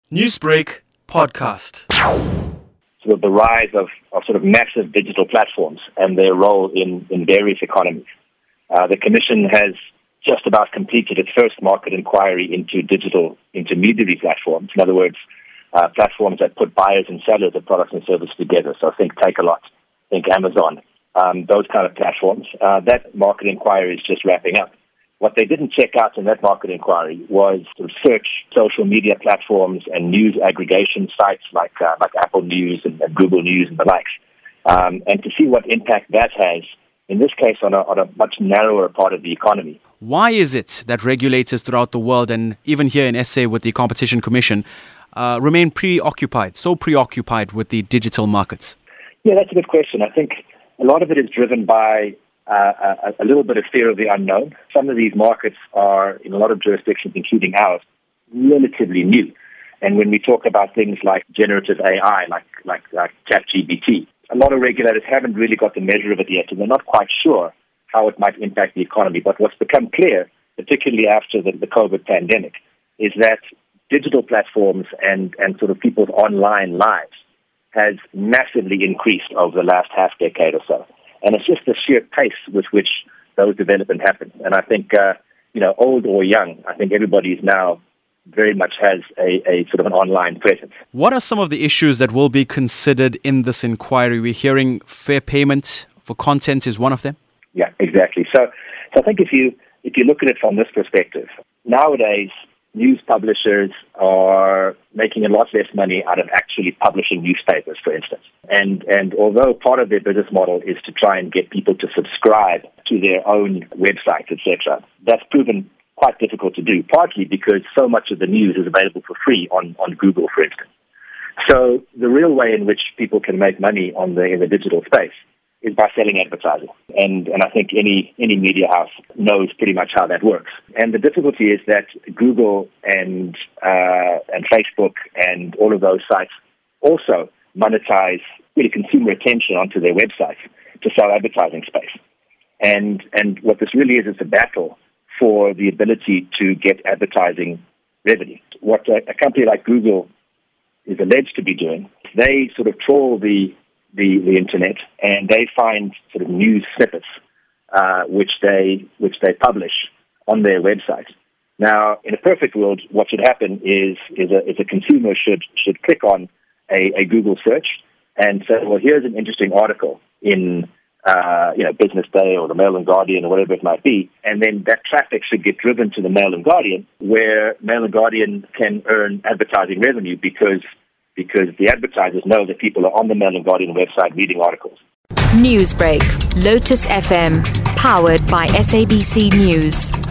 Newsbreak podcast. Sort of the rise of sort of massive digital platforms and their role in various economies. The Commission has just about completed its first market inquiry into digital intermediary platforms. In other words, platforms that put buyers and sellers of products and services together. So think Takealot, think Amazon, those kind of platforms. That market inquiry is just wrapping up. What they didn't check out in that market inquiry was sort of search, social media platforms, and news aggregation sites like Apple News and Google News and the likes, and to see what impact that has, in this case, on a much narrower part of the economy. Why is it that regulators throughout the world, and even here in SA with the Competition Commission, remain so preoccupied with the digital markets? Yeah, that's a good question. I think a lot of it is driven by a little bit of fear of the unknown. Some of these markets are, in a lot of jurisdictions, including ours, relatively new. And when we talk about things like generative AI, like ChatGPT, a lot of regulators haven't really got the measure of it yet, and they're not quite sure how it might impact the economy. But what's become clear, particularly after the COVID pandemic, is that digital platforms and sort of people's online lives has massively increased over the last half decade or so. And it's just the sheer pace with which those developments happen. And I think, old or young, I think everybody now very much has a sort of an online presence. What are some of the issues that will be considered in this inquiry? We're hearing fair payment for content is one of them. Yeah, exactly. So I think if you look at it from this perspective, nowadays news publishers are making a lot less money out of actually publishing newspapers, for instance. And although part of their business model is to try and get people to subscribe to their own websites, etc., that's proven quite difficult to do, partly because so much of the news is available for free on Google, for instance. So the real way in which people can make money in the digital space is by selling advertising. And I think any media house knows pretty much how that works. And the difficulty is that Google and Facebook and all of those sites also monetize really consumer attention onto their websites to sell advertising space. And what this really is a battle for the ability to get advertising revenue. What a company like Google is alleged to be doing, they sort of trawl the internet, and they find sort of news snippets which they publish on their website. Now, in a perfect world, what should happen is a consumer should click on a Google search and say, well, here's an interesting article in Business Day or the Mail and Guardian or whatever it might be, and then that traffic should get driven to the Mail and Guardian, where Mail and Guardian can earn advertising revenue because the advertisers know that people are on the Mail and Guardian website reading articles. Newsbreak, Lotus FM, powered by SABC News.